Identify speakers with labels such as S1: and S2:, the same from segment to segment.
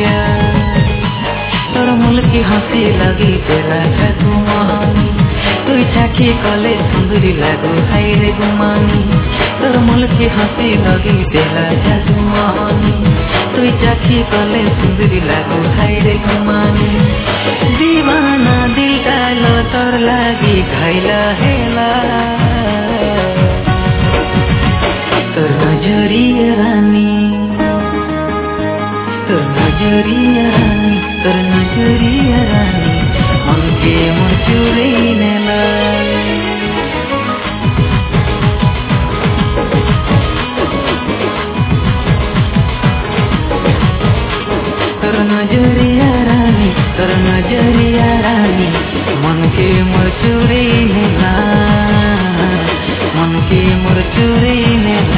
S1: नजरिया तोर मुल्की हंसी लगी तेरा जादू मोहनी तुई चाखी कले सुंदरी लागो हाय रे गुमानी तोर मुल्की हंसी लगी तेरा जादू मोहनी तुई चाखी कले सुंदरी लागो हाय रे गुमानी दीवाना दिल डालो तोर लागी घाइला हेला तोर नजरिया रानी तोर नजरिया रानी तोर नजरिया रानी मन के मोर चुरे नेला तोर नजरिया रानी तोर नजरिया रानी मन के मोर चुरे नेला मन के मोर चुरे नेला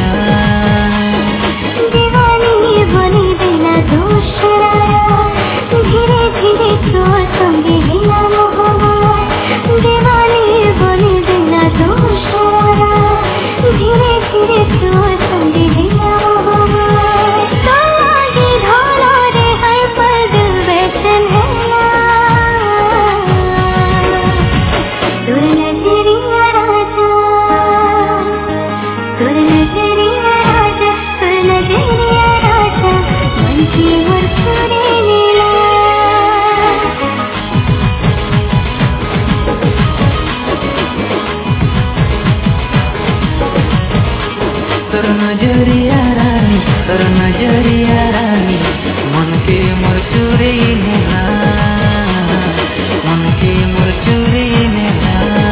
S1: तोर नजरिया रानी तोर नजरिया रानी मन के मोर चुरे नेला मन के मोर चुरे नेला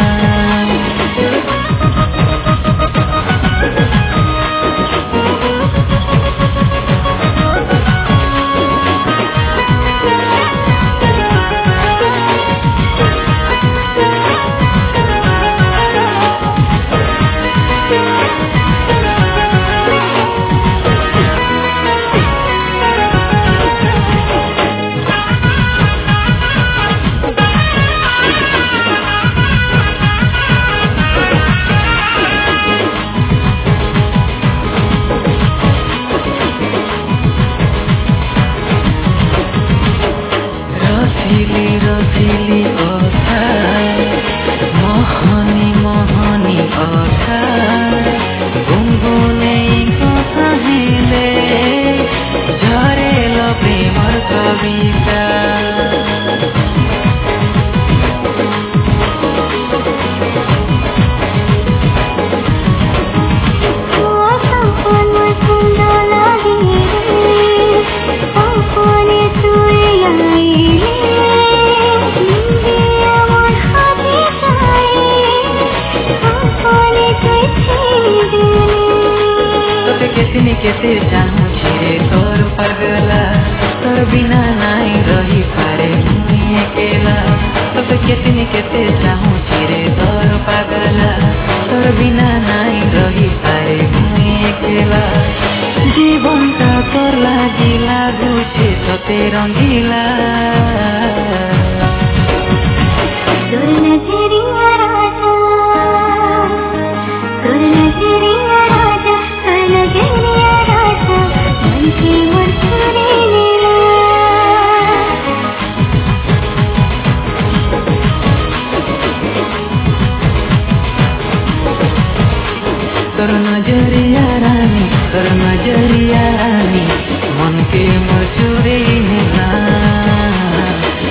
S1: रसिली कथा मोहनी मोहनी कथा गुनगुने कथा हेले झरेल प्रेमर कविता केतनी केते चाहूँ छिरे तोर पगला तोर बिना नहीं रही पारे मुई अकेला तो केतनी केते चाहूँ छिरे तोर पगला तोर बिना नहीं रही पारे मुई अकेला जीवन का तोर लागी लागू छे तोते रंगीला तोर नजरिया राजा तोर नजरिया राजा तोर नजरिया राजा मन के मोर चुरे नेला तोर नजरिया रानी तोर नजरिया रानी मन के मोर चुरे नेला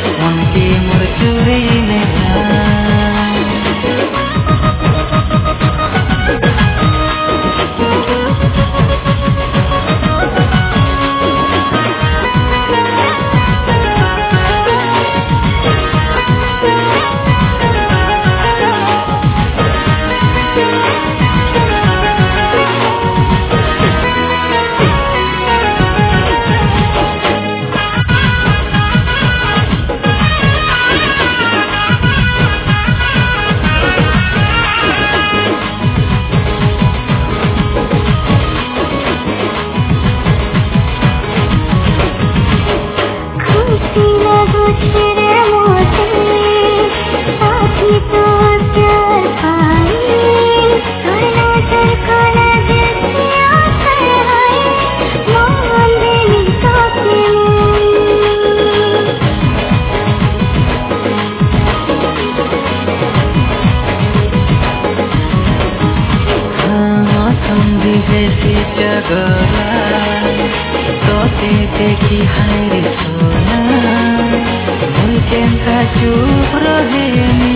S1: देखी हाय रे सोना मोर चिंता चुप रहे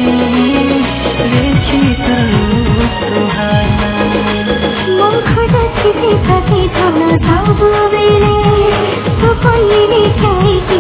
S1: देखी सुहाना
S2: मुखटा छिपे থাকে থানা যাবো বেলে তো কইলে চাইছি